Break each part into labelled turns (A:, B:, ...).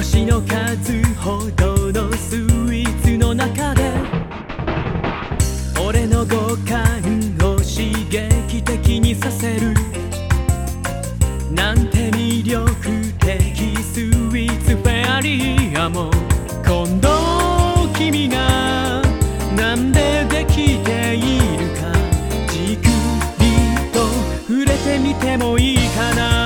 A: 星の数ほどのスイーツの中で俺の五感を刺激的にさせるなんて魅力的スイーツフェアリアも今度君がなんでできているかじくりと触れてみてもいいかな。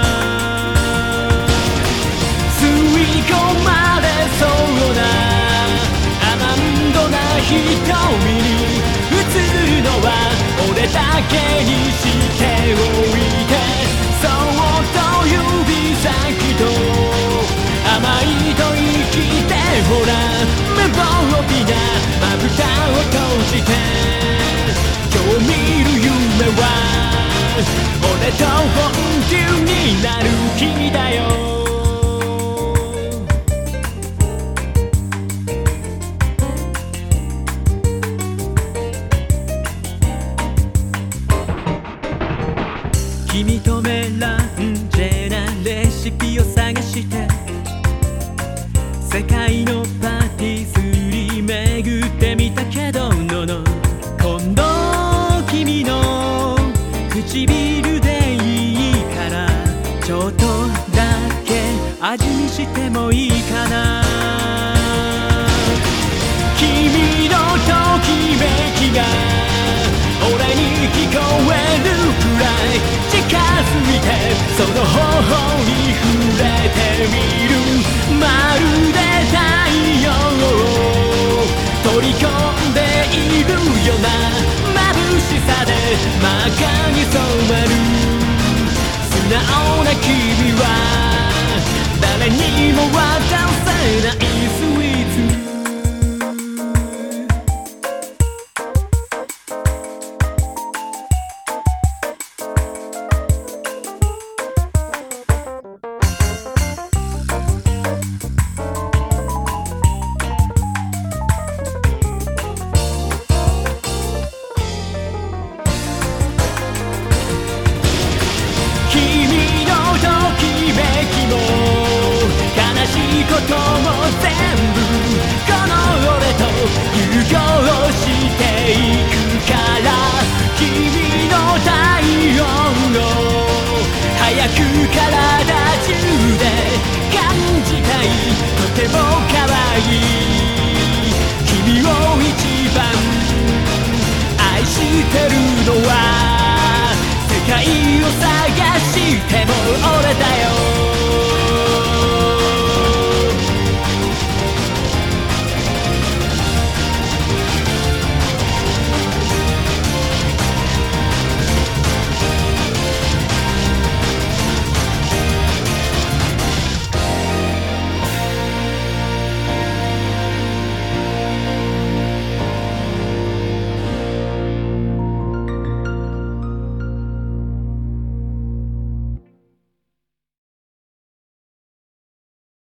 A: 吸い込まれそうなアマンドな瞳に映るのは俺だけにしておいてそっと指先と甘いと生きてほら無防備なまぶたを閉じて今日見る夢は俺と本気になる君だよ。君とメランジェなレシピを探して世界のパティスリー巡ってみたけどのの今度君の唇でいいからちょっとだけ味見してもいいかな。君のときめきが俺に聞こえるくらい近づいてその頬に触れてみるまるで太陽を取り込んでいるような眩しさで真っ赤に染まる素直な君は誰にも渡せないスイーツことも全部この俺と融合していくから君の体温を早く体中で感じたいとても可愛い君を一番愛してるのは世界を探しても俺だよ。